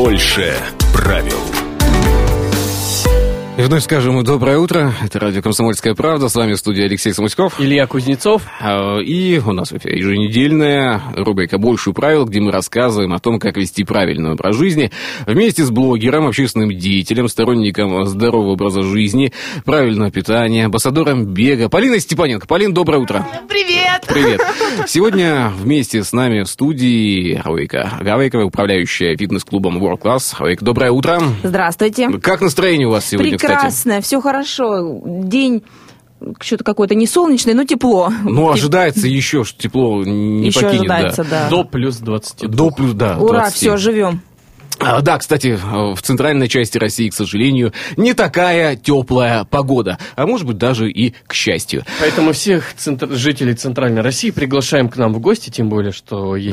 Больше правил. И вновь скажем доброе утро. Это радио «Комсомольская правда». С вами в студии Алексей Самуськов. Илья Кузнецов. И у нас в эфире еженедельная рубрика «Больше правил», где мы рассказываем о том, как вести правильный образ жизни вместе с блогером, общественным деятелем, сторонником здорового образа жизни, правильного питания, амбассадором бега Полиной Степаненко. Полин, доброе утро. Привет! Привет. Сегодня вместе с нами в студии Равейка Гавейкова, управляющая фитнес-клубом World Class. Равейка, доброе утро. Здравствуйте. Как настроение у вас сегодня, Прекрасное, все хорошо. День что-то какое-то не солнечное, но тепло. Ну, ожидается еще, что тепло не еще покинет. Ожидается, да. До плюс 20. До плюс, да. Ура, 20. все, живем. Да, кстати, в центральной части России, к сожалению, не такая теплая погода, а может быть даже и к счастью. Поэтому всех жителей Центральной России приглашаем к нам в гости, тем более, что есть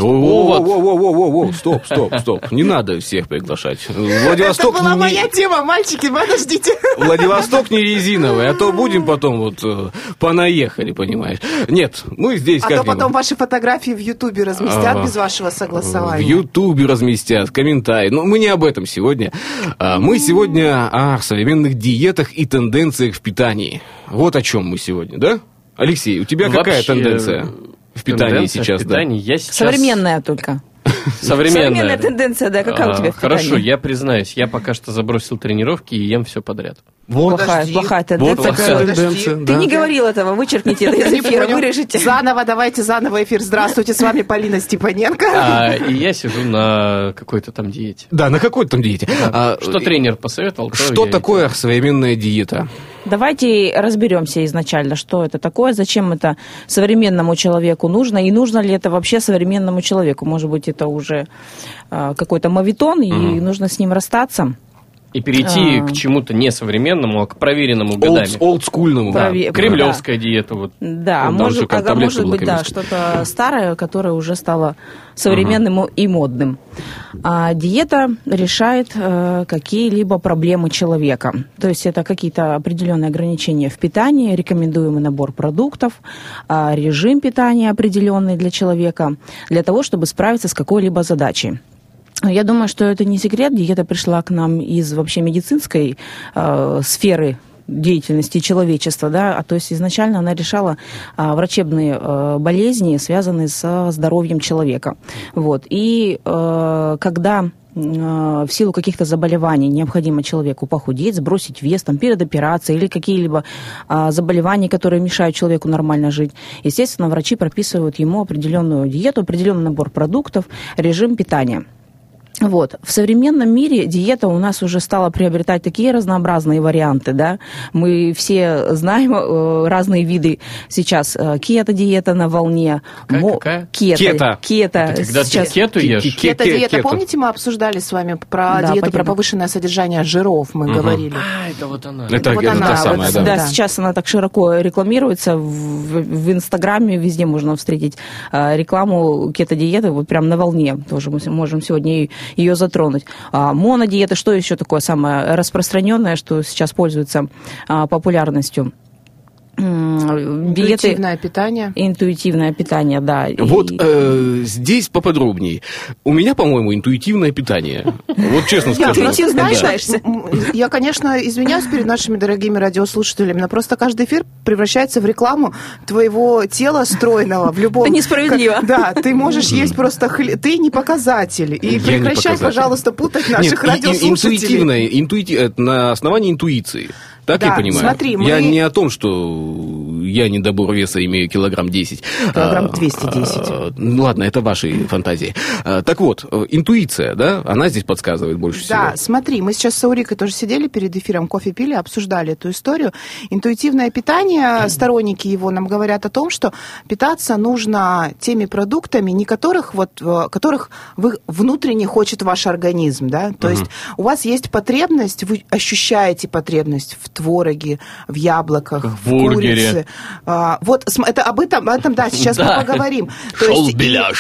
повод. Стоп, не надо всех приглашать. Владивосток Это была моя тема, мальчики, подождите. Владивосток не резиновый, а то будем потом вот понаехали, понимаешь. Нет, мы здесь а как-нибудь. то потом ваши фотографии в Ютубе разместят без вашего согласования. В Ютубе разместят, комментарии. Но мы не об этом сегодня. Мы сегодня о современных диетах и тенденциях в питании. Вот о чем мы сегодня, да? Алексей, у тебя какая тенденция в питании сейчас? В питании я сейчас... Современная только. Современная тенденция, да, какая у тебя в питании? Хорошо, я признаюсь, я пока что забросил тренировки и ем все подряд. Вот. Плохая тенденция. Вот такая тенденция. Ты не говорил этого, вычеркните это из эфира, вырежите. Давайте заново эфир. Здравствуйте, с вами Полина Степаненко. И я сижу на какой-то там диете. Да, на какой-то там диете. Что тренер посоветовал? Что такое современная диета? Давайте разберемся изначально, что это такое, зачем это современному человеку нужно, и нужно ли это вообще современному человеку. Может быть, это уже какой-то моветон, и нужно с ним расстаться. И перейти к чему-то не современному, а к проверенному годами. Олдскульному. Да. Кремлевская диета. Вот. Да, может быть, да, что-то старое, которое уже стало современным и модным. Диета решает какие-либо проблемы человека. То есть это какие-то определенные ограничения в питании, рекомендуемый набор продуктов, режим питания определенный для человека, для того, чтобы справиться с какой-либо задачей. Я думаю, что это не секрет. Диета пришла к нам из вообще медицинской сферы деятельности человечества, да, то есть изначально она решала врачебные болезни, связанные со здоровьем человека. Вот. И когда в силу каких-то заболеваний необходимо человеку похудеть, сбросить вес там, перед операцией или какие-либо заболевания, которые мешают человеку нормально жить, естественно, врачи прописывают ему определенную диету, определенный набор продуктов, режим питания. Вот. В современном мире диета у нас уже стала приобретать такие разнообразные варианты, да. Мы все знаем разные виды сейчас. Кето-диета на волне. Какая? Кето. Когда сейчас... ты кету ешь? Кето-диета. Помните, мы обсуждали с вами про диету, про повышенное содержание жиров, мы говорили. Это вот она. Это та самая, да. Да, сейчас она так широко рекламируется. В Инстаграме везде можно встретить рекламу кето-диеты, вот прям на волне. Тоже мы можем сегодня ее затронуть. Монодиета, что еще такое самое распространенное, что сейчас пользуется популярностью? Интуитивное питание. Интуитивное питание, да. Вот здесь поподробнее. У меня, по-моему, интуитивное питание. Вот честно скажу. Я, конечно, извиняюсь перед нашими дорогими радиослушателями, но просто каждый эфир превращается в рекламу твоего тела стройного в любом... Это несправедливо. Да, ты можешь есть просто хлеб. Ты не показатель. И прекращай, пожалуйста, путать наших радиослушателей. На основании интуиции. Так я понимаю? Смотри, я не о том, что я недобор веса имею килограмм 10. Килограмм 210. Ладно, это ваши фантазии. Так вот, интуиция, да, она здесь подсказывает больше всего. Да, смотри, мы сейчас с Аурикой тоже сидели перед эфиром, кофе пили, обсуждали эту историю. Интуитивное питание, сторонники его нам говорят о том, что питаться нужно теми продуктами, которых внутренне хочет ваш организм, да, то есть у вас есть потребность, вы ощущаете потребность в твороге, в яблоках, в курице. Вот это об этом, да, сейчас мы поговорим. Шел беляш.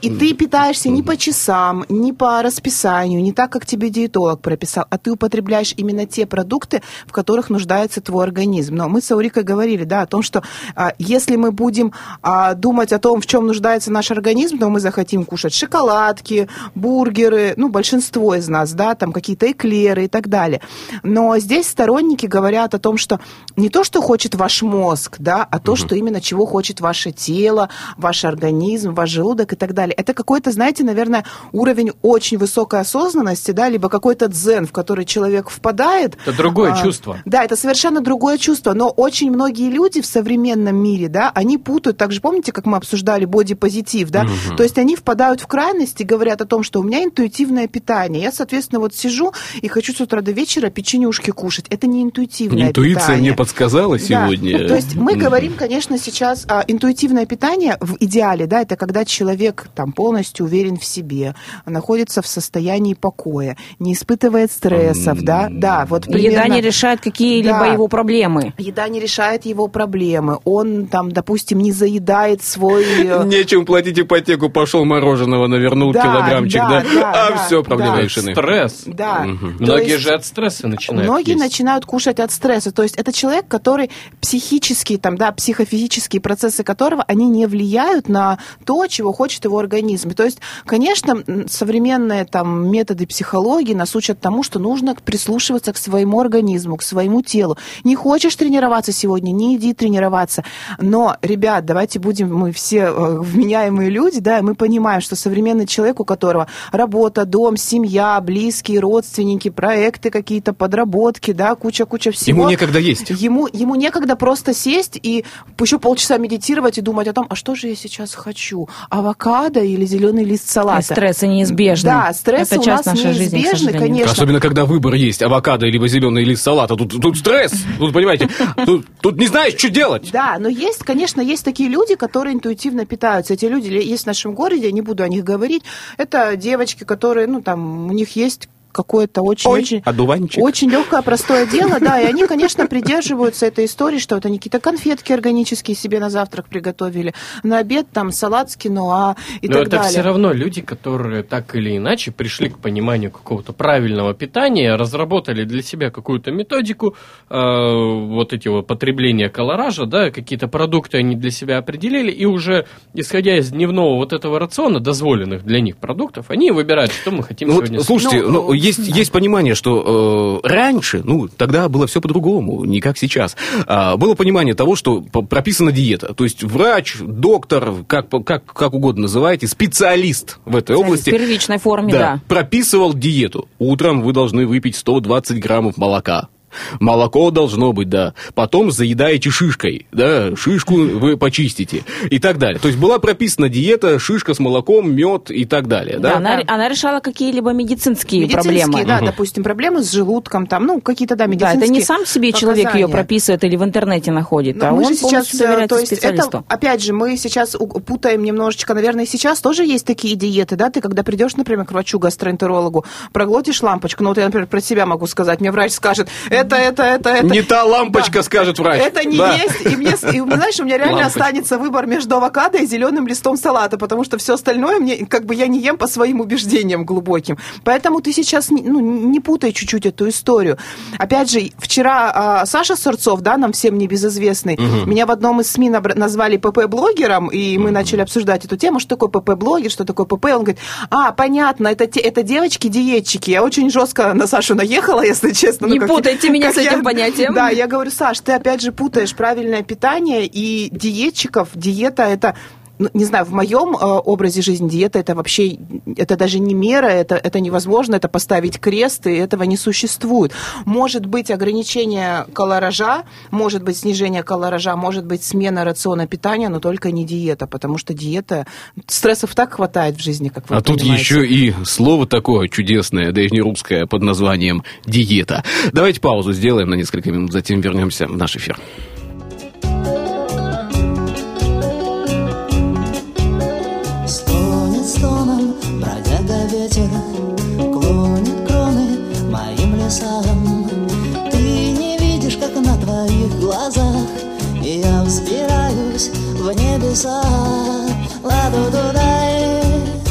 И ты питаешься не по часам, не по расписанию, не так, как тебе диетолог прописал, а ты употребляешь именно те продукты, в которых нуждается твой организм. Но мы с Аурикой говорили, да, о том, что если мы будем думать о том, в чем нуждается наш организм, то мы захотим кушать шоколадки, бургеры, ну, большинство из нас, да, там какие-то эклеры и так далее. Но здесь сторонники говорят о том, что не то, что хочет ваш мозг, да, а то, что именно чего хочет ваше тело, ваш организм, ваш желудок и так далее. Это какой-то, знаете, наверное, уровень очень высокой осознанности, да, либо какой-то дзен, в который человек впадает. Это другое чувство. Да, это совершенно другое чувство, но очень многие люди в современном мире, да, они путают, также помните, как мы обсуждали бодипозитив, да, то есть они впадают в крайность и говорят о том, что у меня интуитивное питание, я, соответственно, вот сижу и хочу с утра до вечера печенюшки кушать. Это не интуитивное Интуиция питание. мне подсказала сегодня. Да. То есть мы говорим, конечно, сейчас интуитивное питание в идеале, да, это когда человек там полностью уверен в себе, находится в состоянии покоя, не испытывает стрессов, да, вот примерно. Еда не решает какие-либо его проблемы. Еда не решает его проблемы. Он там, допустим, не заедает свой... Нечем платить ипотеку, пошел мороженого, навернул килограммчик, все, проблемы решены. Стресс. Да. Многие же от стресса начинают Многие есть. начинают кушать от стресса. То есть это человек, который психические, там, да, психофизические процессы которого, они не влияют на то, чего хочет его организм. То есть, конечно, современные там методы психологии нас учат тому, что нужно прислушиваться к своему организму, к своему телу. Не хочешь тренироваться сегодня, не иди тренироваться. Но, ребят, давайте будем мы все вменяемые люди, да, и мы понимаем, что современный человек, у которого работа, дом, семья, близкие, родственники, проекты какие-то, подработки, да, куча всего. Ему некогда есть. Ему некогда просто сесть и еще полчаса медитировать и думать о том, а что же я сейчас хочу? Авокадо или зеленый лист салата? И стрессы неизбежны. Да, стрессы это у нас нашей жизни, неизбежны, конечно. Особенно, когда выбор есть, авокадо либо зеленый лист салата. Тут стресс, тут, понимаете, тут не знаешь, что делать. Да, но есть, конечно, есть такие люди, которые интуитивно питаются. Эти люди есть в нашем городе, я не буду о них говорить. Это девочки, которые, ну, там, у них есть какое-то очень легкое, простое дело, да, и они, конечно, придерживаются этой истории, что вот они какие-то конфетки органические себе на завтрак приготовили, на обед там салат с киноа и так далее. Но это все равно люди, которые так или иначе пришли к пониманию какого-то правильного питания, разработали для себя какую-то методику, вот эти вот потребления колоража, да, какие-то продукты они для себя определили, и уже, исходя из дневного вот этого рациона, дозволенных для них продуктов, они выбирают, что мы хотим сегодня съесть. Слушайте, есть понимание, что раньше, тогда было все по-другому, не как сейчас. Было понимание того, что прописана диета. То есть врач, доктор, как угодно называете, специалист в этой области. В первичной форме, да. Прописывал диету. Утром вы должны выпить 120 граммов молока. Молоко должно быть, да. Потом заедаете шишкой, да, шишку вы почистите и так далее. То есть была прописана диета, шишка с молоком, мед и так далее, да? Она решала какие-либо медицинские проблемы. Да, допустим, проблемы с желудком, там, какие-то, да, медицинские. Да, это не сам себе человек ее прописывает или в интернете находит, а он полностью доверяется специалисту. Это, опять же, мы сейчас путаем немножечко, наверное, сейчас тоже есть такие диеты, да, ты когда придешь, например, к врачу-гастроэнтерологу, проглотишь лампочку, вот я, например, про себя могу сказать, мне врач скажет, это. Не та лампочка, да, скажет врач. Это не есть. И знаешь, у меня реально останется выбор между авокадо и зеленым листом салата, потому что все остальное мне, я не ем по своим убеждениям глубоким. Поэтому ты сейчас не путай чуть-чуть эту историю. Опять же, вчера Саша Сорцов, да, нам всем небезызвестный, меня в одном из СМИ назвали ПП-блогером, и мы начали обсуждать эту тему, что такое ПП-блогер, что такое ПП. Он говорит, понятно, это девочки-диетчики. Я очень жестко на Сашу наехала, если честно. Не путайте меня с этим понятием. Да, я говорю, Саш, ты опять же путаешь правильное питание и диетчиков. Диета это... не знаю, в моем образе жизни диета это вообще, это даже не мера, это невозможно, это поставить крест, и этого не существует. Может быть ограничение калоража, может быть снижение калоража, может быть смена рациона питания, но только не диета, потому что диета, стрессов так хватает в жизни, как вы понимаете. Тут еще и слово такое чудесное, древнерусское, под названием диета. Давайте паузу сделаем на несколько минут, затем вернемся в наш эфир. Ветер клонит кроны моим лесам. Ты не видишь, как на твоих глазах я взбираюсь в небеса. Ладу-ду-дай,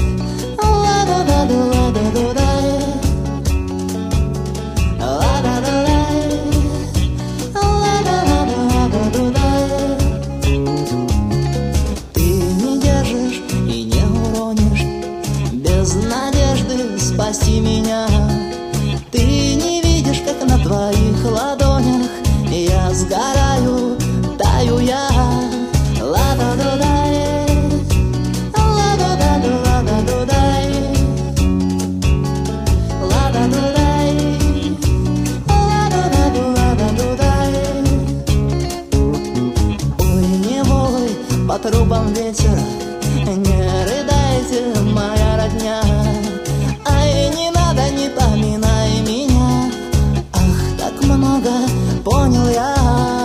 по трубам ветер. Не рыдайте, моя родня, ай, не надо, не поминай меня. Ах, так много понял я.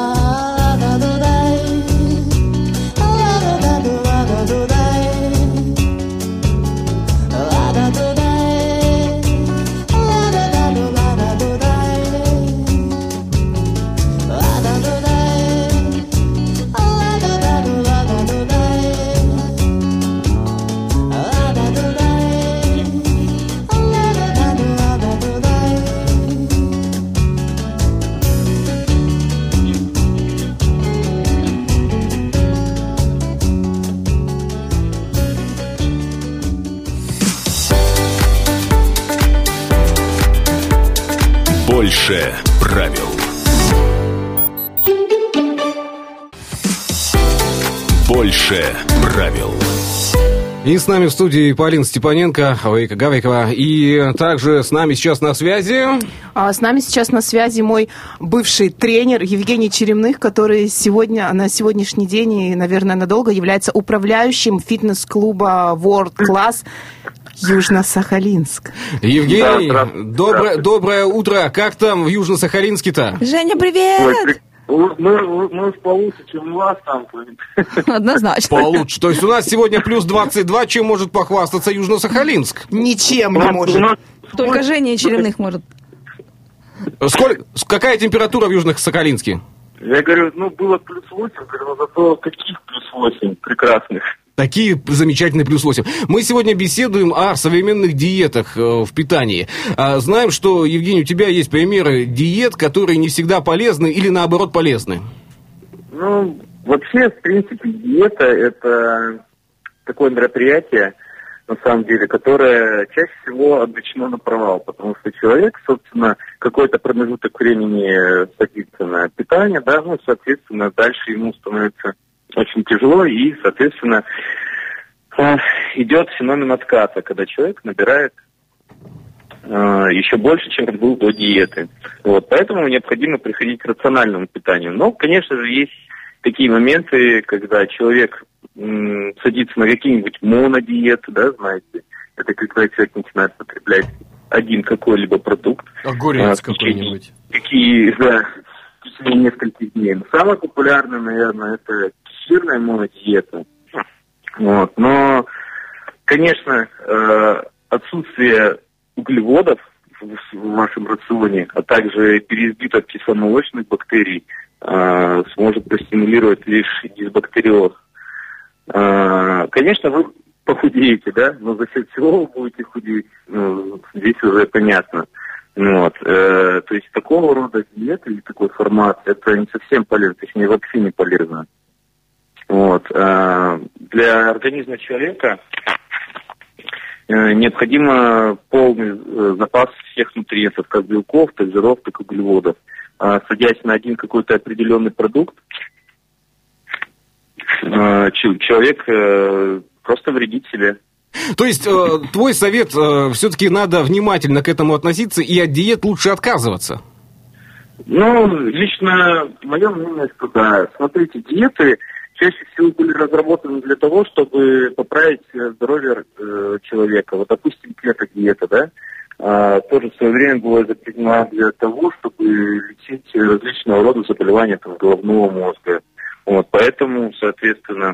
Больше правил. Больше правил. И с нами в студии Полина Степаненко, Ойка Гаврикова. И также с нами сейчас на связи... С нами сейчас на связи мой бывший тренер Евгений Черемных, который сегодня, на сегодняшний день и, наверное, надолго является управляющим фитнес-клуба World Class Южно-Сахалинск. Евгений, доброе утро. Как там в Южно-Сахалинске-то? Женя, привет! Мы получше, чем у вас там. Однозначно. Получше. То есть у нас сегодня плюс 22, чем может похвастаться Южно-Сахалинск? Ничем не может. Только Женя Черемных может. Какая температура в Южно-Сахалинске? Я говорю, было плюс 8, но зато каких плюс 8 прекрасных. Такие замечательные плюс 8. Мы сегодня беседуем о современных диетах в питании. Знаем, что, Евгений, у тебя есть примеры диет, которые не всегда полезны или, наоборот, полезны. Вообще, в принципе, диета – это такое мероприятие, на самом деле, которое чаще всего обречено на провал, потому что человек, собственно, какой-то промежуток времени садится на питание, да, соответственно, дальше ему становится очень тяжело, и, соответственно, идет феномен отката, когда человек набирает еще больше, чем был до диеты. Поэтому необходимо приходить к рациональному питанию. Но, конечно же, есть такие моменты, когда человек садится на какие-нибудь монодиеты, да, знаете, это когда человек начинает потреблять один какой-либо продукт. Огурец какой-нибудь. В течение нескольких дней. Самое популярное, наверное, это кефирная монодиета. Но, конечно, отсутствие углеводов в вашем рационе, а также переизбыток кисломолочных бактерий сможет простимулировать лишь дисбактериоз. Конечно, вы похудеете, да, но за счет чего вы будете худеть, здесь уже понятно. То есть такого рода диета или такой формат, это не совсем полезно, точнее вообще не полезно. Для организма человека необходимо полный запас всех нутриентов, как белков, так жиров, так и углеводов. Садясь на один какой-то определенный продукт, человек просто вредит себе. То есть твой совет, все-таки надо внимательно к этому относиться и от диет лучше отказываться? Лично мое мнение, что да. Смотрите, диеты чаще всего были разработаны для того, чтобы поправить здоровье человека. Допустим, кето-диета, да, тоже в свое время была изобретена для того, чтобы лечить различного рода заболевания головного мозга. Поэтому, соответственно,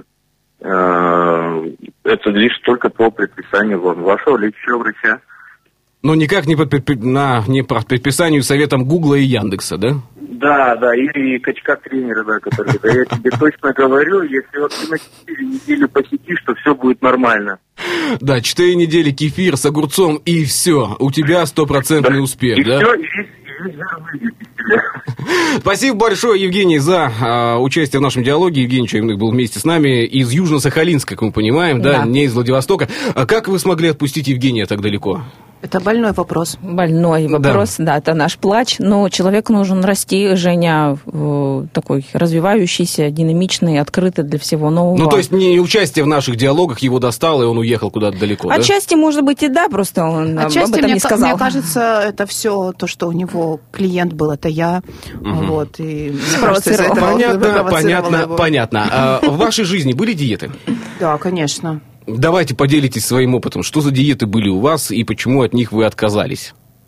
это лишь только по предписанию вашего лечащего врача. Но никак не по предписанию советам Гугла и Яндекса, да? Да, или качка-тренера, да, который, да, я тебе точно говорю, если ты на 4 недели посетишь, то все будет нормально. Да, 4 недели кефир с огурцом, и все, у тебя 100% успех, и да? Все, и весь жир выйдет из тебя. Спасибо большое, Евгений, за участие в нашем диалоге. Евгений Черемных был вместе с нами из Южно-Сахалинска, как мы понимаем, да, не из Владивостока. А как вы смогли отпустить Евгения так далеко? Это больной вопрос. Больной вопрос, да, это наш плач. Но человеку нужен расти, Женя такой развивающийся, динамичный, открытый для всего нового. Ну, то есть не участие в наших диалогах его достало, и он уехал куда-то далеко, да? Отчасти, может быть, и да, просто он об этом не сказал. Мне кажется, это все то, что у него клиент был, это я. Вот, и Понятно. В вашей жизни были диеты? Да, конечно. Давайте поделитесь своим опытом. Что за диеты были у вас и почему от них вы отказались?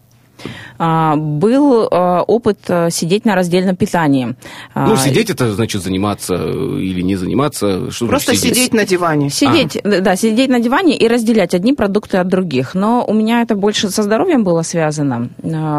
Был опыт сидеть на раздельном питании. Ну, сидеть это значит заниматься или не заниматься? Что просто сидеть на диване. Сидеть на диване и разделять одни продукты от других. Но у меня это больше со здоровьем было связано.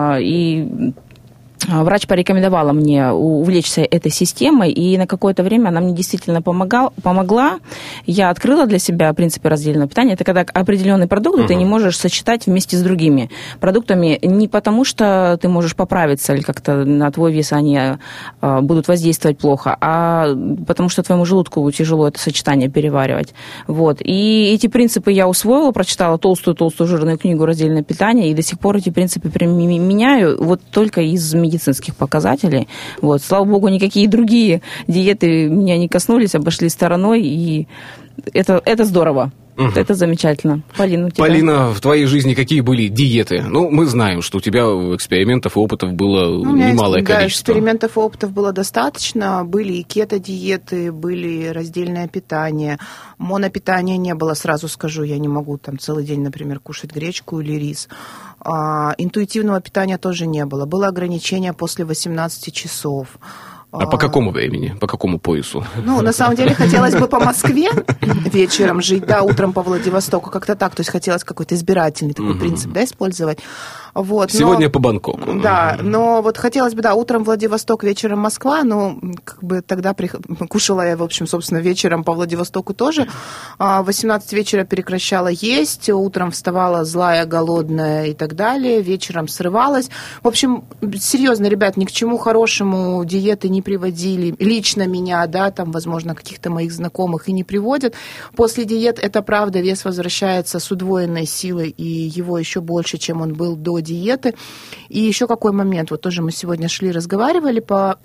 И врач порекомендовала мне увлечься этой системой, и на какое-то время она мне действительно помогла. Я открыла для себя принципы раздельного питания. Это когда определенные продукты ты не можешь сочетать вместе с другими продуктами не потому, что ты можешь поправиться или как-то на твой вес они будут воздействовать плохо, а потому что твоему желудку тяжело это сочетание переваривать. Вот. И эти принципы я усвоила, прочитала толстую-толстую жирную книгу «Раздельное питание», и до сих пор эти принципы применяю вот только из медицинских показателей. Вот. Слава богу, никакие другие диеты меня не коснулись, обошли стороной, и это здорово. Это замечательно. Полина, у тебя? Полина, в твоей жизни какие были диеты? Ну, мы знаем, что у тебя экспериментов и опытов было немалое количество. Экспериментов и опытов было достаточно. Были и кето-диеты, были раздельное питание. Монопитания не было, сразу скажу. Я не могу там целый день, например, кушать гречку или рис. Интуитивного питания тоже не было. Было ограничение после 18 часов. А по какому времени? По какому поясу? Ну, на самом деле, хотелось бы по Москве вечером жить, да, утром по Владивостоку, как-то так. То есть хотелось какой-то избирательный такой принцип, да, использовать. Вот, сегодня по Бангкоку. Да, но вот хотелось бы, да, утром Владивосток, вечером Москва, но как бы тогда кушала я, в общем, собственно, вечером по Владивостоку тоже. В 18 вечера прекращала есть, утром вставала злая, голодная и так далее, вечером срывалась. В общем, серьезно, ребят, ни к чему хорошему диеты не приводили. Лично меня, да, там, возможно, каких-то моих знакомых и не приводят. После диет, это правда, вес возвращается с удвоенной силой, и его еще больше, чем он был до диеты. И еще какой момент, вот тоже мы сегодня разговаривали по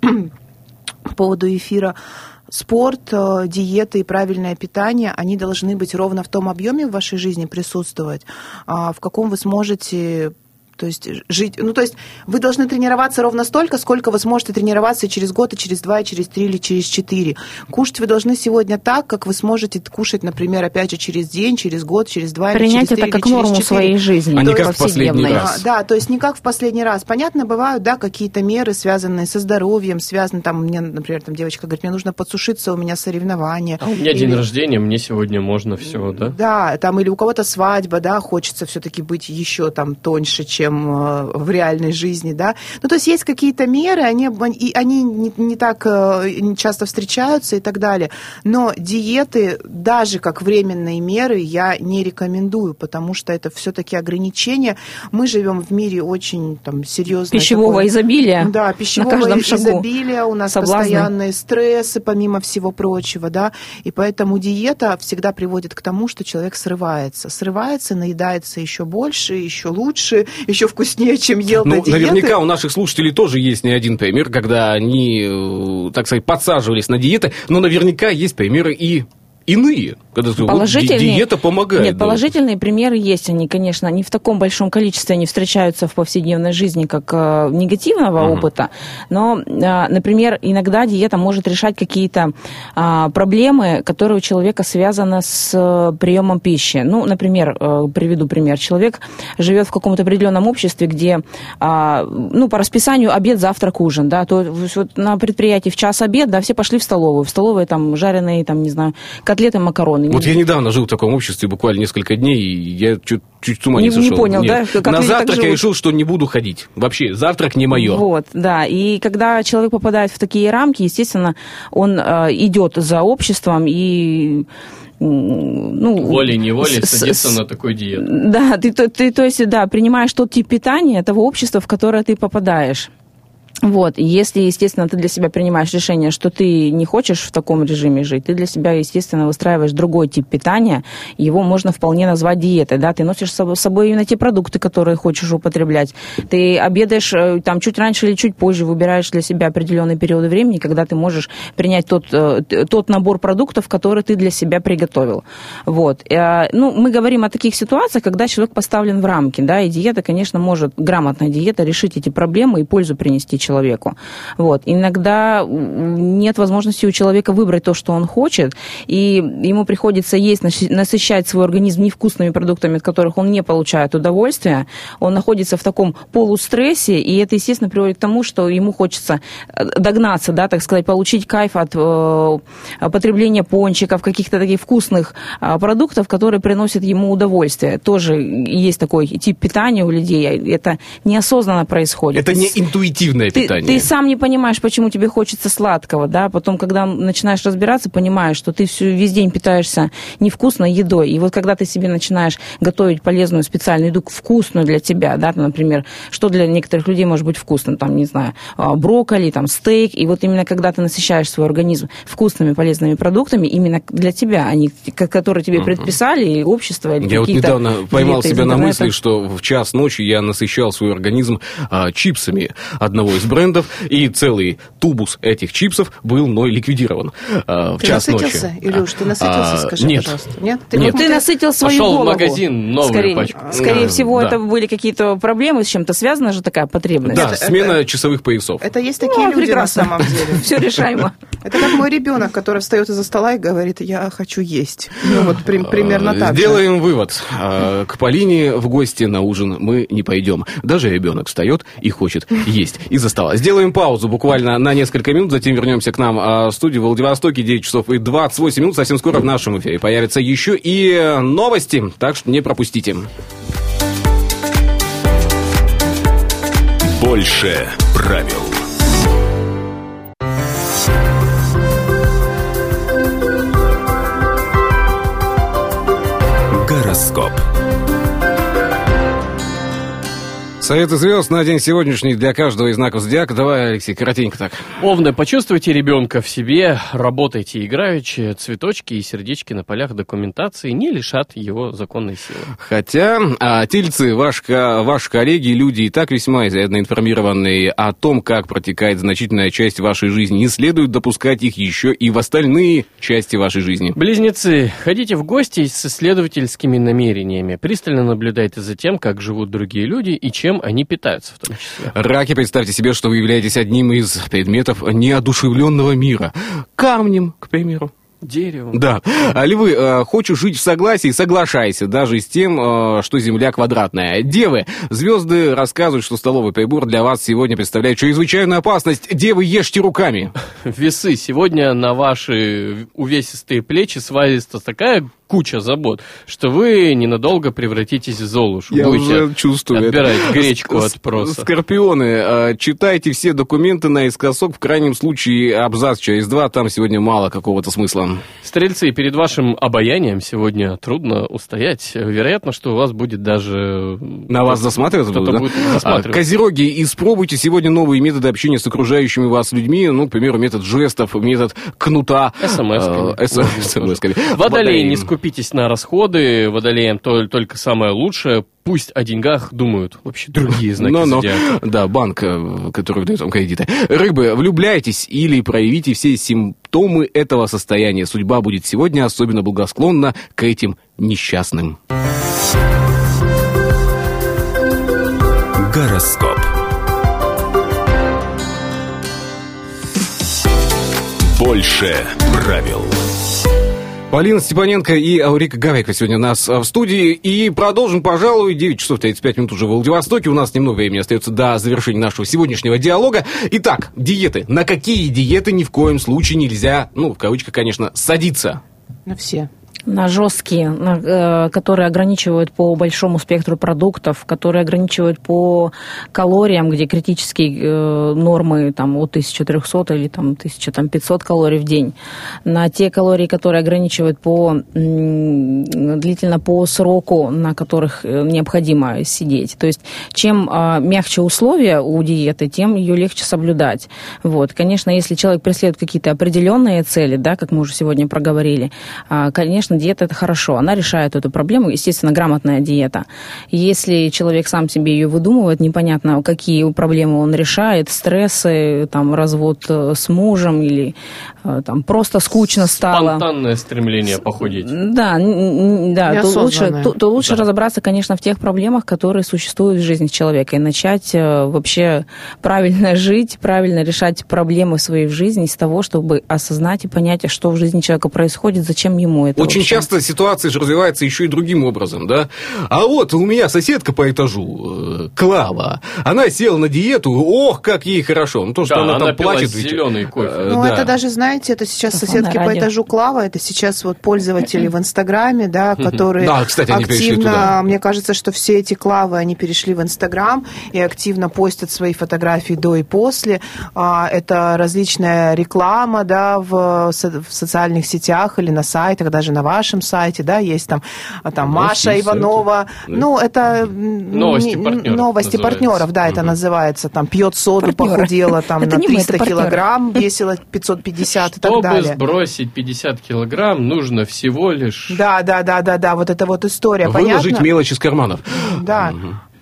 поводу эфира. Спорт, диеты и правильное питание, они должны быть ровно в том объеме в вашей жизни присутствовать, в каком вы сможете... То есть жить, ну, то есть вы должны тренироваться ровно столько, сколько вы сможете тренироваться и через год, и через 2, и через 3, или через 4. Кушать вы должны сегодня так, как вы сможете кушать, например, опять же, через день, через год, через 2, или через 3, или через 4. Принять это как норму своей жизни. А не как в последний раз. Да, то есть не как в последний раз. Понятно, бывают, да, какие-то меры, связанные со здоровьем, связанные, там, мне, например, там девочка говорит, мне нужно подсушиться, у меня соревнования. А у меня день рождения, мне сегодня можно все, да? Да, там, или у кого-то свадьба, да, хочется все-таки быть еще там тоньше, чем в реальной жизни, да. Ну, то есть есть какие-то меры, они не так часто встречаются и так далее. Но диеты, даже как временные меры, я не рекомендую, потому что это все-таки ограничения. Мы живем в мире очень там серьезное... Пищевого изобилия. Да, пищевого изобилия, у нас постоянные стрессы, помимо всего прочего, да. И поэтому диета всегда приводит к тому, что человек срывается. Срывается, наедается еще больше, еще лучше, еще вкуснее, чем ел до диеты. Наверняка у наших слушателей тоже есть не один пример, когда они, так сказать, подсаживались на диеты, но наверняка есть примеры и иные, когда диета помогает. Нет, положительные примеры есть, они, конечно, не в таком большом количестве, они встречаются в повседневной жизни, как негативного опыта, но, например, иногда диета может решать какие-то проблемы, которые у человека связаны с приемом пищи. Ну, например, приведу пример. Человек живет в каком-то определенном обществе, где, ну, по расписанию обед, завтрак, ужин, да, то вот на предприятии в час обед, да, все пошли в столовую. В столовой там жареные, там, не знаю, котлеты, макароны. Вот я недавно жил в таком обществе, буквально несколько дней, и я чуть с ума не сошел. Не понял, да? На завтрак я решил, что не буду ходить. Вообще, завтрак не мое. Вот, да. И когда человек попадает в такие рамки, естественно, он идет за обществом и... Ну, волей-неволей садится на такой диету. Да, ты, то есть, да, принимаешь тот тип питания того общества, в которое ты попадаешь. Вот, если, естественно, ты для себя принимаешь решение, что ты не хочешь в таком режиме жить, ты для себя, естественно, выстраиваешь другой тип питания, его можно вполне назвать диетой, да, ты носишь с собой именно те продукты, которые хочешь употреблять, ты обедаешь там чуть раньше или чуть позже, выбираешь для себя определенные периоды времени, когда ты можешь принять тот набор продуктов, который ты для себя приготовил. Вот, мы говорим о таких ситуациях, когда человек поставлен в рамки, да, и диета, конечно, может, грамотная диета решить эти проблемы и пользу принести человеку. Вот. Иногда нет возможности у человека выбрать то, что он хочет, и ему приходится есть, насыщать свой организм невкусными продуктами, от которых он не получает удовольствия. Он находится в таком полустрессе, и это, естественно, приводит к тому, что ему хочется догнаться, да, так сказать, получить кайф от потребления пончиков, каких-то таких вкусных продуктов, которые приносят ему удовольствие. Тоже есть такой тип питания у людей. Это неосознанно происходит. Это не интуитивное питание. Ты сам не понимаешь, почему тебе хочется сладкого, да, потом, когда начинаешь разбираться, понимаешь, что ты весь день питаешься невкусной едой, и вот когда ты себе начинаешь готовить полезную специальную еду, вкусную для тебя, да, например, что для некоторых людей может быть вкусным, там, не знаю, брокколи, там, стейк, и вот именно когда ты насыщаешь свой организм вкусными полезными продуктами, именно для тебя, а не которые тебе предписали, и общество, или я какие-то... вот недавно поймал себя на мысли, что в час ночи я насыщал свой организм чипсами одного из брендов, и целый тубус этих чипсов был мной ликвидирован в час ночи. Ты насытился, Илюш, ты насытился, скажи, нет. пожалуйста. Нет? Ты насытил свою голову. голову. Пошел в магазин, новую пачку. Скорее всего, да. это были какие-то проблемы, с чем-то связана же такая потребность. Да, смена часовых поясов. Это есть такие люди прекрасно. на самом деле. Все решаемо. Это как мой ребенок, который встает из-за стола и говорит: я хочу есть. Ну вот примерно так. Сделаем вывод. К Полине в гости на ужин мы не пойдем. Даже ребенок встает и хочет есть из-за стола. Сделаем паузу буквально на несколько минут, затем вернемся к нам в студию в Владивостоке. 9 часов и 28 минут. Совсем скоро в нашем эфире появятся еще и новости, так что не пропустите. Больше правил. Гороскоп. Советы звезд на день сегодняшний для каждого из знаков зодиака. Давай, Алексей, коротенько так. Овны, почувствуйте ребенка в себе, работайте играючи, цветочки и сердечки на полях документации не лишат его законной силы. Хотя тельцы, ваши коллеги, люди и так весьма изрядно информированные о том, как протекает значительная часть вашей жизни. Не следует допускать их еще и в остальные части вашей жизни. Близнецы, ходите в гости с исследовательскими намерениями. Пристально наблюдайте за тем, как живут другие люди и чем они питаются в том числе. Раки, представьте себе, что вы являетесь одним из предметов неодушевленного мира. Камнем, к примеру. Деревом. Да. Львы, хочешь жить в согласии, соглашайся, даже с тем, что Земля квадратная. Девы, звезды рассказывают, что столовый прибор для вас сегодня представляет чрезвычайную опасность. Девы, ешьте руками. Весы, сегодня на ваши увесистые плечи свалится такая куча забот, что вы ненадолго превратитесь в Золушку. Я будете уже чувствую отбирать это. гречку от проса. Скорпионы, читайте все документы наискосок, в крайнем случае абзац через 2, там сегодня мало какого-то смысла. Стрельцы, перед вашим обаянием сегодня трудно устоять. Вероятно, что у вас будет даже... На вас засматриваться кто-то будут, да? будет засматриваться. Козероги, испробуйте сегодня новые методы общения с окружающими вас людьми, ну, к примеру, метод жестов, метод кнута. СМС-ками. Водолеи, не скупитесь на расходы, водолеям только самое лучшее. Пусть о деньгах думают вообще другие знаки зодиака. Да, банк, который выдает вам кредиты. Рыбы, влюбляйтесь или проявите все симптомы этого состояния. Судьба будет сегодня особенно благосклонна к этим несчастным. Гороскоп. Больше правил. Полина Степаненко и Аурика Гавейко сегодня у нас в студии. И продолжим, пожалуй, 9 часов 35 минут уже в Владивостоке. У нас немного времени остается до завершения нашего сегодняшнего диалога. Итак, диеты. На какие диеты ни в коем случае нельзя, ну, в кавычках, конечно, садиться? На все. На жесткие, которые ограничивают по большому спектру продуктов, которые ограничивают по калориям, где критические нормы там, от 1300 или там, 1500 калорий в день. На те калории, которые ограничивают длительно по сроку, на которых необходимо сидеть. То есть чем мягче условия у диеты, тем ее легче соблюдать. Вот. Конечно, если человек преследует какие-то определенные цели, да, как мы уже сегодня проговорили, конечно, диета – это хорошо, она решает эту проблему, естественно, грамотная диета. Если человек сам себе ее выдумывает, непонятно, какие проблемы он решает, стрессы, там, развод с мужем или там, просто скучно стало. Спонтанное стремление похудеть. Да, то лучше разобраться, конечно, в тех проблемах, которые существуют в жизни человека, и начать вообще правильно жить, правильно решать проблемы своей в жизни с того, чтобы осознать и понять, что в жизни человека происходит, зачем ему это. Очень часто ситуация же развивается еще и другим образом, да? А вот у меня соседка по этажу, Клава, она села на диету, ох, как ей хорошо. Ну, то, что она там плачет. Зеленый кофе. Это даже, знаете, это сейчас соседки по этажу Клава, это сейчас вот пользователи в Инстаграме, да, которые активно, мне кажется, что все эти Клавы, они перешли в Инстаграм и активно постят свои фотографии до и после. Это различная реклама, да, в социальных сетях или на сайтах, даже на вашем сайте, да, есть там Маша Иванова. Ну, это новости партнеров, да, это называется, там, пьет соду, похудела там на 300 килограмм, весила 550 и так далее. Чтобы сбросить 50 килограмм, нужно всего лишь... Да, вот эта вот история, выложить мелочь из карманов. Да.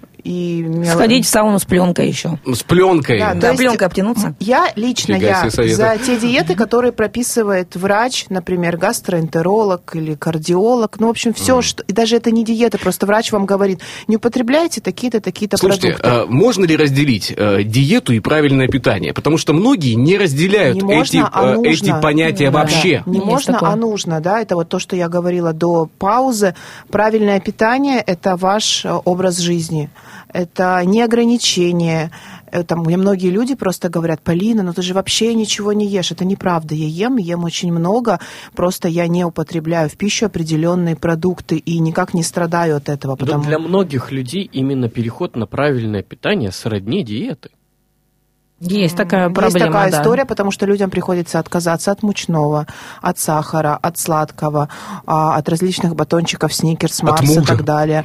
И сходить в сауну с пленкой еще. С пленкой. Да, пленкой обтянуться. Я лично за те диеты, которые прописывает врач, например, гастроэнтеролог или кардиолог. Ну, в общем, все, что... И даже это не диета, просто врач вам говорит, не употребляйте такие-то продукты. Слушайте, можно ли разделить диету и правильное питание? Потому что многие не разделяют эти понятия вообще. Не можно, а нужно, да. Это вот то, что я говорила до паузы. Правильное питание – это ваш образ жизни. Это не ограничение. Мне многие люди просто говорят: Полина, ну ты же вообще ничего не ешь. Это неправда. Я ем очень много, просто я не употребляю в пищу определенные продукты и никак не страдаю от этого. Но для многих людей именно переход на правильное питание сродни диеты. Есть такая проблема, Есть такая история, потому что людям приходится отказаться от мучного, от сахара, от сладкого, от различных батончиков, Сникерс, Марс и так далее.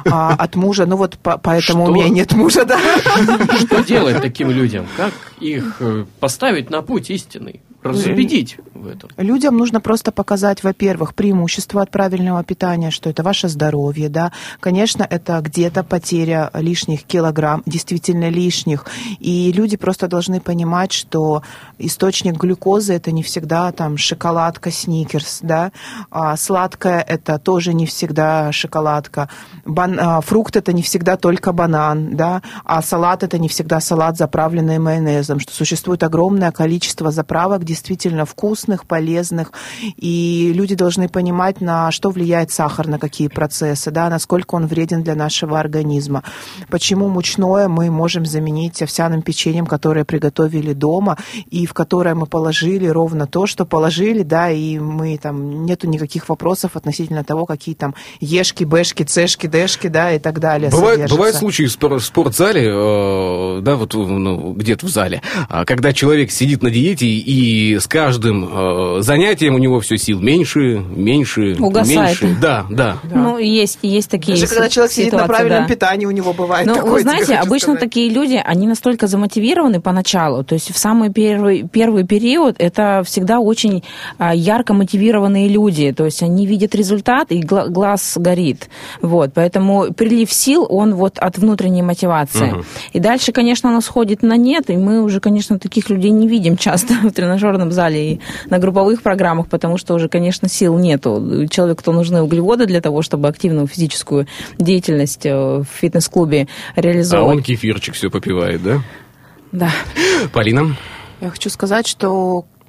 От мужа. Ну вот поэтому у меня нет мужа, да. Что делать таким людям? Как их поставить на путь истинный? Разубедить в этом. Людям нужно просто показать, во-первых, преимущество от правильного питания, что это ваше здоровье, да. Конечно, это где-то потеря лишних килограмм, действительно лишних. И люди просто должны понимать, что источник глюкозы – это не всегда там шоколадка, Сникерс, да. Сладкое – это тоже не всегда шоколадка. Фрукт – это не всегда только банан, да. А салат – это не всегда салат, заправленный майонезом. Что существует огромное количество заправок, действительно вкусных, полезных, и люди должны понимать, на что влияет сахар, на какие процессы, да, насколько он вреден для нашего организма. Почему мучное мы можем заменить овсяным печеньем, которое приготовили дома, и в которое мы положили ровно то, что положили, да, и мы там, нету никаких вопросов относительно того, какие там ешки, бэшки, цешки, дэшки, да, и так далее. Бывают случаи в спортзале, да, вот где-то в зале, когда человек сидит на диете и с каждым занятием у него все сил меньше. Угасает. Меньше. Да. Ну, есть такие даже когда человек сидит на правильном питании, у него бывает такое. Вы знаете, обычно такие люди, они настолько замотивированы поначалу, то есть в самый первый период это всегда очень ярко мотивированные люди, то есть они видят результат, и глаз горит. Вот, поэтому прилив сил, он вот от внутренней мотивации. Угу. И дальше, конечно, оно сходит на нет, и мы уже, конечно, таких людей не видим часто в тренажерном зале и на групповых программах, потому что уже, конечно, сил нету. Человеку нужны углеводы для того, чтобы активную физическую деятельность в фитнес-клубе реализовать. А он кефирчик все попивает, да? Да. Полина? Я хочу сказать, что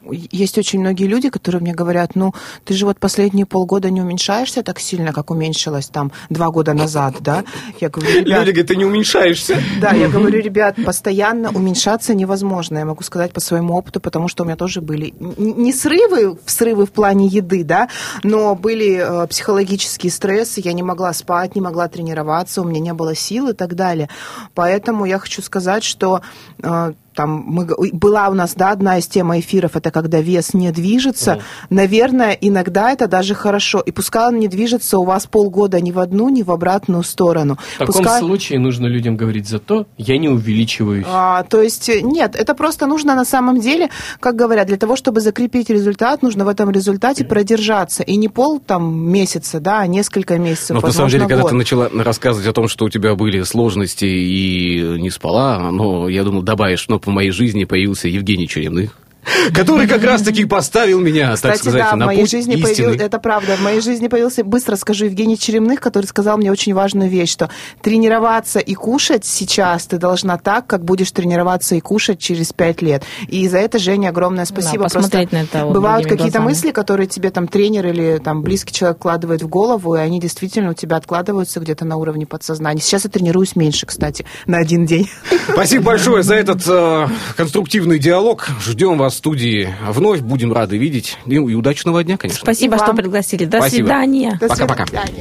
есть очень многие люди, которые мне говорят, ну, ты же вот последние полгода не уменьшаешься так сильно, как уменьшилась там 2 года назад, да? Я говорю, ребят... Люди говорят, ты не уменьшаешься. Да, я говорю, ребят, постоянно уменьшаться невозможно. Я могу сказать по своему опыту, потому что у меня тоже были не срывы в плане еды, да, но были психологические стрессы, я не могла спать, не могла тренироваться, у меня не было сил и так далее. Поэтому я хочу сказать, что была у нас, да, одна из тем эфиров, это когда вес не движется. Наверное, иногда это даже хорошо. И пускай он не движется у вас полгода ни в одну, ни в обратную сторону. В таком случае нужно людям говорить, зато я не увеличиваюсь. То есть, нет, это просто нужно на самом деле, как говорят, для того, чтобы закрепить результат, нужно в этом результате продержаться. И не месяца, да, а несколько месяцев. Но на самом деле, когда ты начала рассказывать о том, что у тебя были сложности и не спала, я думал, добавишь, в моей жизни появился Евгений Черемных, который как раз-таки поставил меня, кстати, так сказать, да, на путь истины. Это правда. В моей жизни появился, быстро скажу, Евгений Черемных, который сказал мне очень важную вещь, что тренироваться и кушать сейчас ты должна так, как будешь тренироваться и кушать через 5 лет. И за это, Женя, огромное спасибо. Да, посмотреть на это бывают какие-то глазами. мысли, которые тебе там тренер или там близкий человек вкладывает в голову, и они действительно у тебя откладываются где-то на уровне подсознания. Сейчас я тренируюсь меньше, кстати, на 1 день. Спасибо большое за этот конструктивный диалог. Ждем вас в студии вновь. Будем рады видеть. И удачного дня, конечно. Спасибо, что пригласили. До свидания. Пока-пока. До свидания.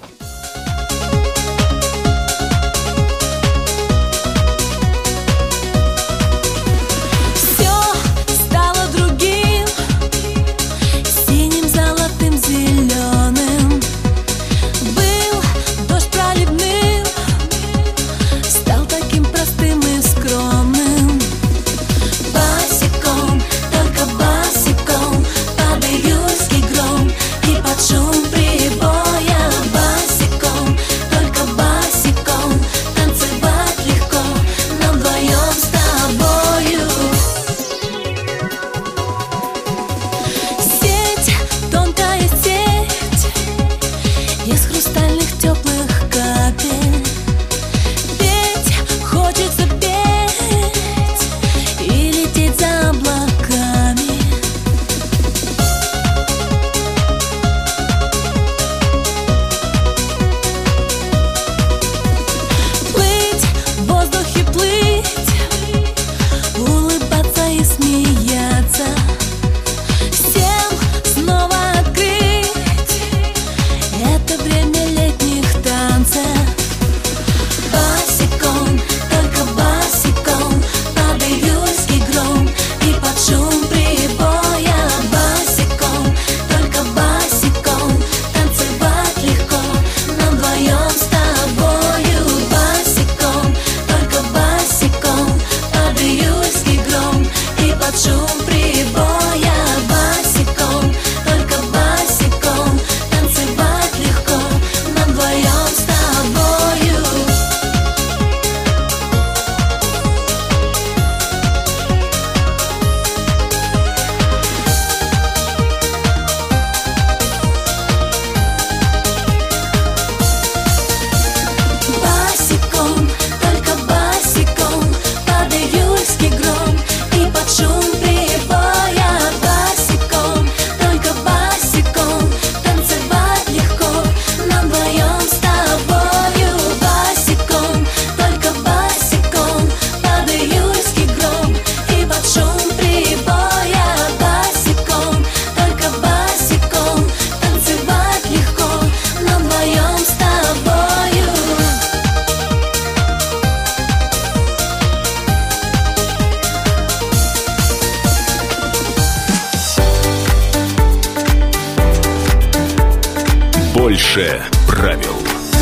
Больше правил.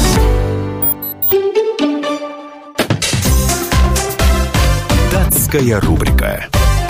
Датская рубрика.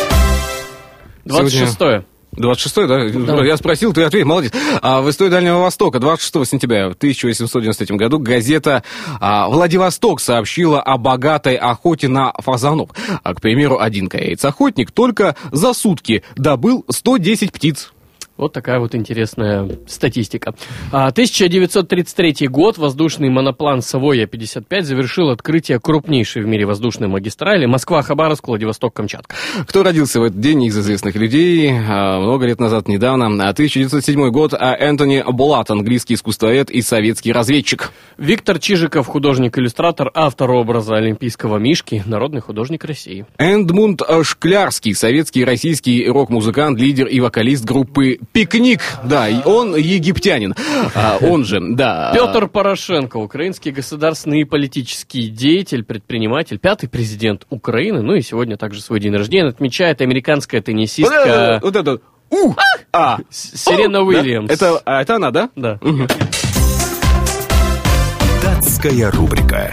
26-е. 26-й, да? Я спросил, ты ответил, молодец. В истории Дальнего Востока 26 сентября 1893 году газета «Владивосток» сообщила о богатой охоте на фазанов. К примеру, один кореец-охотник только за сутки добыл 110 птиц. Вот такая вот интересная статистика. 1933 год. Воздушный моноплан «Савойя-55» завершил открытие крупнейшей в мире воздушной магистрали Москва-Хабаровск, Владивосток-Камчатка. Кто родился в этот день из известных людей? Много лет назад, недавно. 1907 год. Энтони Блатт, английский искусствовед и советский разведчик. Виктор Чижиков, художник-иллюстратор, автор образа олимпийского мишки, народный художник России. Эдмунд Шклярский, советский и российский рок-музыкант, лидер и вокалист группы «Пикник». Да, и он египтянин. Он же, да. Петр Порошенко, украинский государственный и политический деятель, предприниматель, 5-й президент Украины. Ну и сегодня также свой день рождения отмечает американская теннисистка... Вот это... Серена Уильямс. Да? Это она, да? Да. Датская рубрика.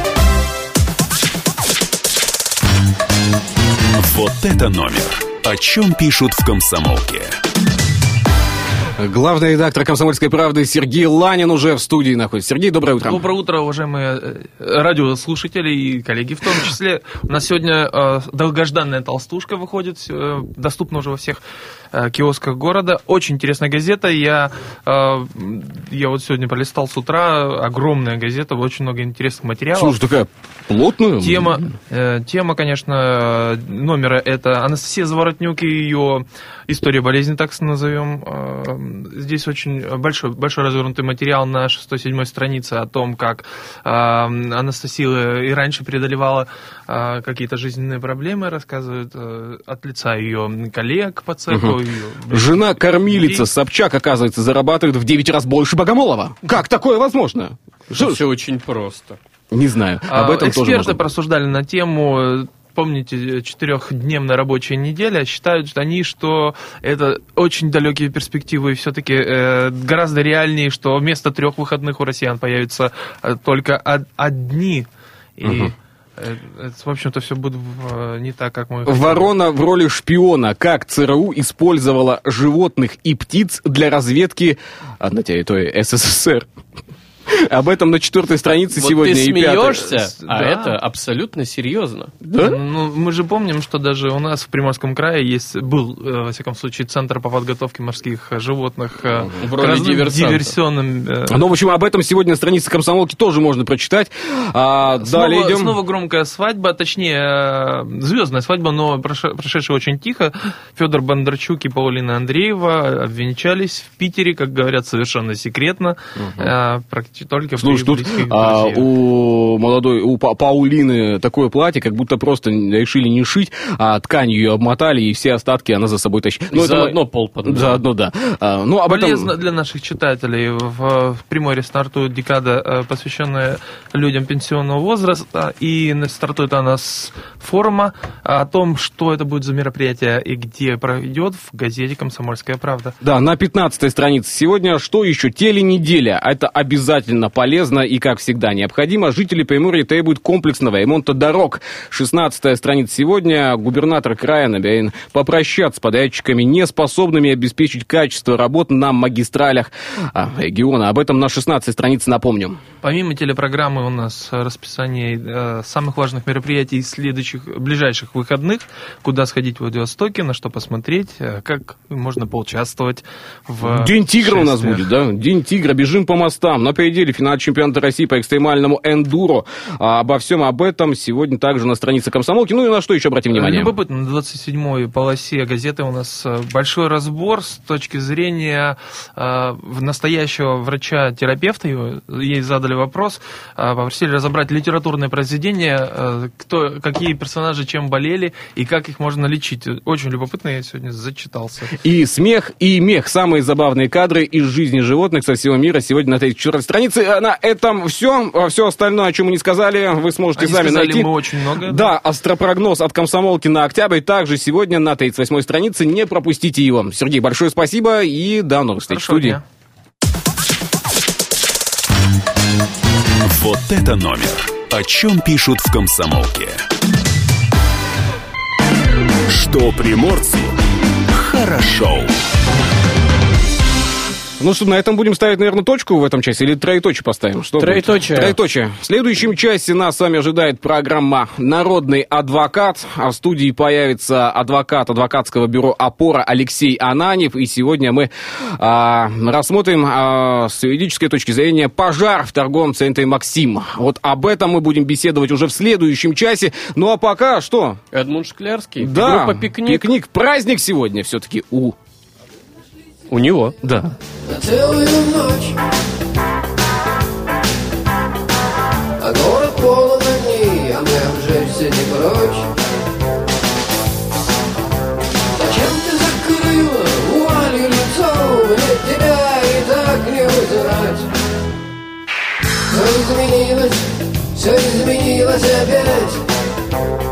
Вот это номер. О чем пишут в «Комсомолке». Главный редактор «Комсомольской правды» Сергей Ланин уже в студии находится. Сергей, доброе утро. Доброе утро, уважаемые радиослушатели и коллеги. В том числе у нас сегодня долгожданная толстушка выходит, доступна уже во всех киосках города. Очень интересная газета. Я вот сегодня пролистал с утра. Огромная газета, очень много интересных материалов. Слушай, такая плотная. Тема, конечно, номера — это Анастасия Заворотнюк и ее история болезни, так назовем. Здесь очень большой развернутый материал на 6-7 странице о том, как Анастасия и раньше преодолевала какие-то жизненные проблемы, рассказывает от лица ее коллег по цеху. Жена-кормилица Собчак, оказывается, зарабатывает в 9 раз больше Богомолова. Как такое возможно? Все очень просто. Не знаю. Об этом тоже эксперты просуждали на тему... Помните, 4-дневная рабочая неделя, считают они, что это очень далекие перспективы, и все-таки гораздо реальнее, что вместо 3 выходных у россиян появятся только одни. И, в общем-то, все будет не так, как мы хотим. Ворона в роли шпиона. Как ЦРУ использовала животных и птиц для разведки на территории СССР. Об этом на 4-й странице вот сегодня. Ты смеешься, а это абсолютно серьезно. Да? Ну, мы же помним, что даже у нас в Приморском крае был, во всяком случае, центр по подготовке морских животных в роли диверсионным. Ну, в общем, об этом сегодня на странице «Комсомолки» тоже можно прочитать. Далее идем. Снова громкая свадьба, точнее, звездная свадьба, но прошедшая очень тихо. Федор Бондарчук и Паулина Андреева обвенчались в Питере, как говорят, совершенно секретно. Только слушай, тут у Паулины такое платье, как будто просто решили не шить, а тканью ее обмотали, и все остатки она за собой тащит. Заодно пол подняла. Заодно, да. Полезно для наших читателей. В Приморье стартует декада, посвященная людям пенсионного возраста, и стартует она с форума о том, что это будет за мероприятие и где пройдет, в газете «Комсомольская правда». Да, на 15-й странице сегодня. Что еще? Теленеделя. Это обязательно полезно и, как всегда, необходимо. Жители Приморья требуют комплексного ремонта дорог. 16-я страница сегодня. Губернатор края намерен попрощаться с подрядчиками, не способными обеспечить качество работ на магистралях региона. Об этом на 16-й странице напомню. Помимо телепрограммы у нас расписание самых важных мероприятий ближайших выходных. Куда сходить в Владивостоке, на что посмотреть, как можно поучаствовать в День тигра шествиях. у нас будет, да? День тигра. Бежим по мостам. На неделе финал чемпионата России по экстремальному эндуро. Обо всем об этом сегодня также на странице «Комсомолки». Ну и на что еще обратим внимание? Любопытно, на 27-й полосе газеты у нас большой разбор с точки зрения настоящего врача-терапевта. Ей задали вопрос, попросили разобрать литературное произведение, какие персонажи чем болели и как их можно лечить. Очень любопытно, я сегодня зачитался. И смех, и мех. Самые забавные кадры из жизни животных со всего мира сегодня на 34-й странице. На этом все. Все остальное, о чем мы не сказали, вы сможете сами найти. Мы очень много. Да, астропрогноз от «Комсомолки» на октябрь также сегодня на 38-й странице. Не пропустите его. Сергей, большое спасибо и до новых встреч в студии. Дня. Вот это номер. О чем пишут в «Комсомолке». Что приморцу хорошо. Ну что, на этом будем ставить, наверное, точку в этом часе или троеточие поставим? Что троеточие. Троеточие. В следующем часе нас с вами ожидает программа «Народный адвокат». А в студии появится адвокат адвокатского бюро «Опора» Алексей Ананьев. И сегодня мы рассмотрим с юридической точки зрения пожар в торговом центре «Максим». Вот об этом мы будем беседовать уже в следующем часе. Ну а пока что? Эдмунд Шклярский, да, группа «Пикник». «Пикник». Праздник сегодня все-таки у него. Да. На целую ночь, а город полон огней, а мы обжечься не прочь. Зачем ты закрыла вуалью лицо? Мне тебя и так не узнать. Все изменилось опять.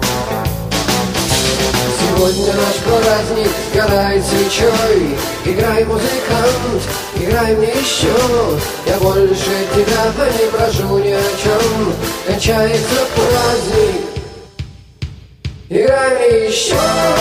Сегодня наш праздник сгорает свечой. Играй, музыкант, играй мне еще. Я больше тебя не прошу ни о чем. Кончается праздник, играй мне еще.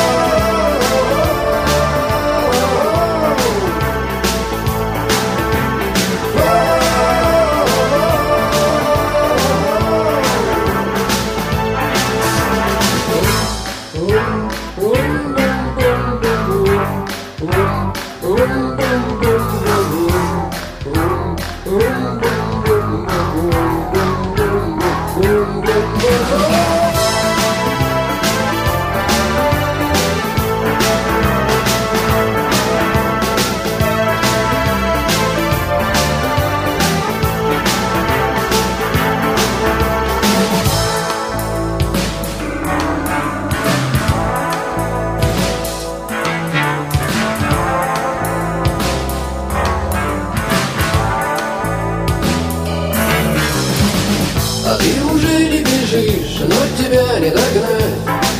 Не догнать.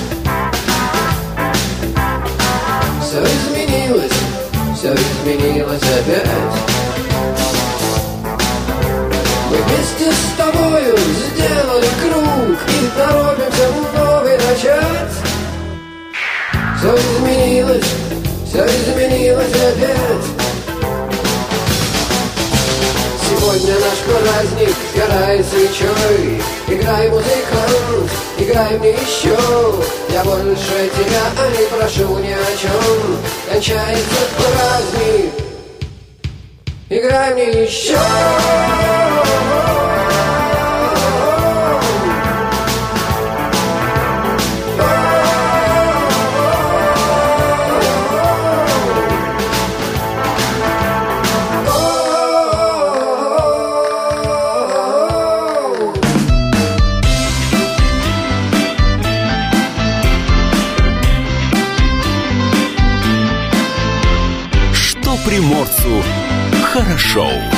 Все изменилось опять. Мы вместе с тобою сделали круг и торопимся новый начать. Все изменилось опять. Сегодня наш праздник сгорает свечой. Играй, музыкант, играй мне еще. Я больше тебя не прошу ни о чем. Кончается праздник, играй мне еще. Приморцу хорошо.